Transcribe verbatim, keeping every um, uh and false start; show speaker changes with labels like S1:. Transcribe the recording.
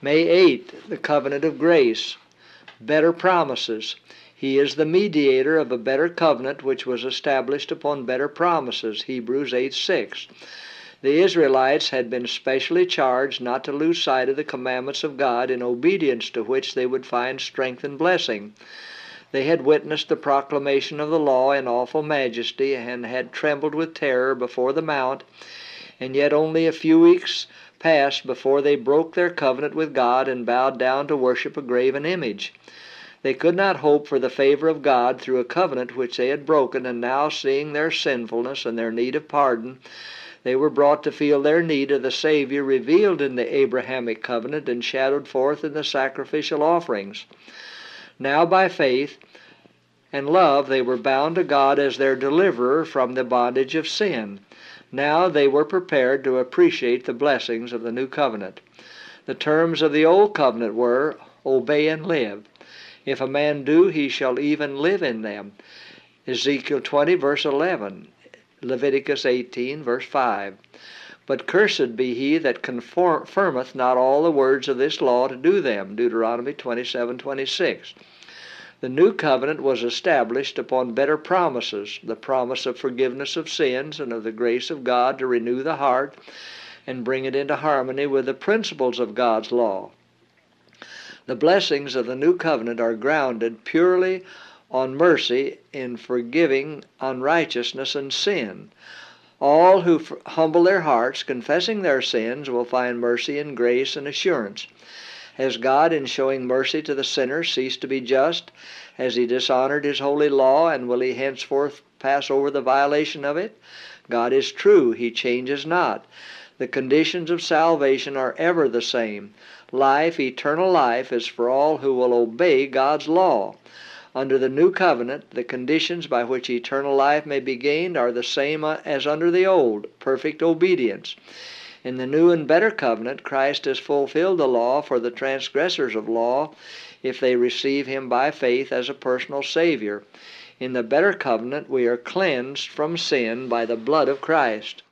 S1: May eighth, the covenant of grace. Better promises. He is the mediator of a better covenant which was established upon better promises. Hebrews eight six. The Israelites had been specially charged not to lose sight of the commandments of God, in obedience to which they would find strength and blessing. They had witnessed the proclamation of the law in awful majesty, and had trembled with terror before the mount, and yet only a few weeks passed before they broke their covenant with God and bowed down to worship a graven image. They could not hope for the favor of God through a covenant which they had broken, and now, seeing their sinfulness and their need of pardon, they were brought to feel their need of the Savior revealed in the Abrahamic covenant and shadowed forth in the sacrificial offerings. Now by faith and love they were bound to God as their deliverer from the bondage of sin. Now they were prepared to appreciate the blessings of the new covenant. The terms of the old covenant were, obey and live. If a man do, he shall even live in them. Ezekiel twenty, verse eleven. Leviticus eighteen, verse five. But cursed be he that confirmeth not all the words of this law to do them. Deuteronomy twenty-seven twenty-six. The new covenant was established upon better promises, the promise of forgiveness of sins and of the grace of God to renew the heart and bring it into harmony with the principles of God's law. The blessings of the new covenant are grounded purely on mercy in forgiving unrighteousness and sin. All who f- humble their hearts, confessing their sins, will find mercy and grace and assurance. Has God, in showing mercy to the sinner, ceased to be just? Has he dishonored his holy law, and will he henceforth pass over the violation of it? God is true. He changes not. The conditions of salvation are ever the same. Life, eternal life, is for all who will obey God's law. Under the new covenant, the conditions by which eternal life may be gained are the same as under the old, perfect obedience. In the new and better covenant, Christ has fulfilled the law for the transgressors of law if they receive Him by faith as a personal Savior. In the better covenant, we are cleansed from sin by the blood of Christ.